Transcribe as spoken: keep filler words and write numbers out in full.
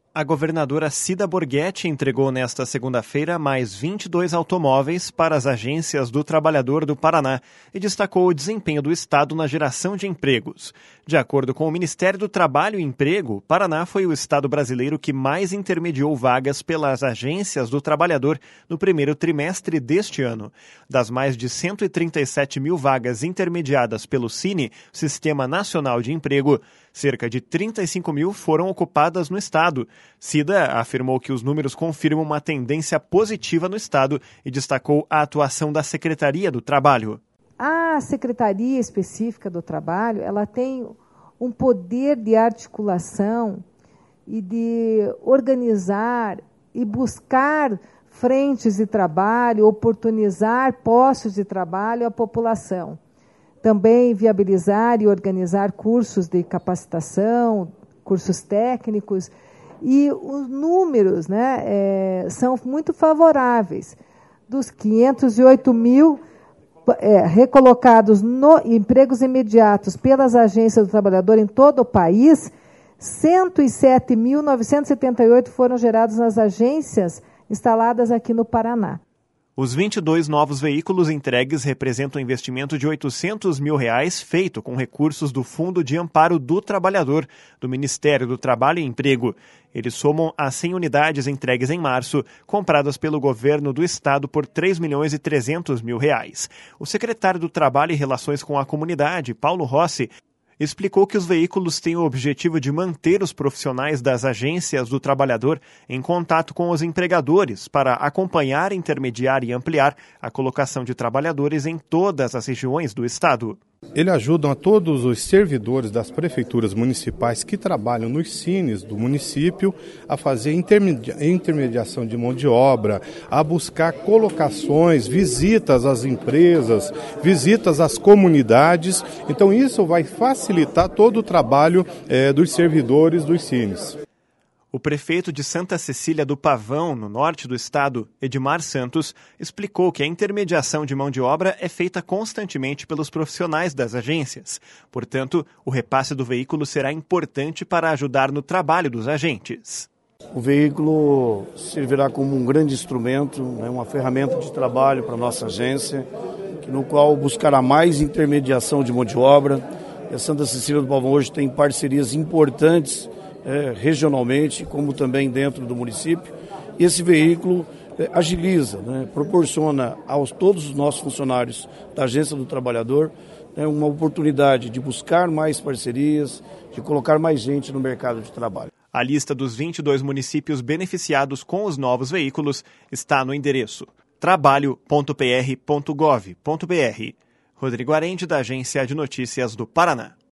A governadora Cida Borghetti entregou nesta segunda-feira mais vinte e dois automóveis para as agências do trabalhador do Paraná e destacou o desempenho do Estado na geração de empregos. De acordo com o Ministério do Trabalho e Emprego, Paraná foi o estado brasileiro que mais intermediou vagas pelas agências do trabalhador no primeiro trimestre deste ano. Das mais de cento e trinta e sete mil vagas intermediadas pelo Cine, Sistema Nacional de Emprego, cerca de trinta e cinco mil foram ocupadas no estado. Cida afirmou que os números confirmam uma tendência positiva no estado e destacou a atuação da Secretaria do Trabalho. A Secretaria Específica do Trabalho, ela tem um poder de articulação e de organizar e buscar frentes de trabalho, oportunizar postos de trabalho à população. Também viabilizar e organizar cursos de capacitação, cursos técnicos, e os números, né, é, são muito favoráveis. Dos quinhentos e oito mil é, recolocados no empregos imediatos pelas agências do trabalhador em todo o país, cento e sete mil novecentos e setenta e oito foram gerados nas agências instaladas aqui no Paraná. Os vinte e dois novos veículos entregues representam um investimento de oitocentos mil reais feito com recursos do Fundo de Amparo do Trabalhador, do Ministério do Trabalho e Emprego. Eles somam as cem unidades entregues em março, compradas pelo governo do estado por três milhões e trezentos mil reais. O secretário do Trabalho e Relações com a Comunidade, Paulo Rossi, explicou que os veículos têm o objetivo de manter os profissionais das agências do trabalhador em contato com os empregadores para acompanhar, intermediar e ampliar a colocação de trabalhadores em todas as regiões do estado. Ele ajuda a todos os servidores das prefeituras municipais que trabalham nos cines do município a fazer intermedia- intermediação de mão de obra, a buscar colocações, visitas às empresas, visitas às comunidades. Então isso vai facilitar todo o trabalho eh, dos servidores dos cines. O prefeito de Santa Cecília do Pavão, no norte do estado, Edmar Santos, explicou que a intermediação de mão de obra é feita constantemente pelos profissionais das agências. Portanto, o repasse do veículo será importante para ajudar no trabalho dos agentes. O veículo servirá como um grande instrumento, né, uma ferramenta de trabalho para a nossa agência, no qual buscará mais intermediação de mão de obra. A Santa Cecília do Pavão hoje tem parcerias importantes É, regionalmente, como também dentro do município. Esse veículo é, agiliza, né, proporciona aos todos os nossos funcionários da Agência do Trabalhador né, uma oportunidade de buscar mais parcerias, de colocar mais gente no mercado de trabalho. A lista dos vinte e dois municípios beneficiados com os novos veículos está no endereço trabalho ponto p r ponto gov ponto b r. Rodrigo Arende, da Agência de Notícias do Paraná.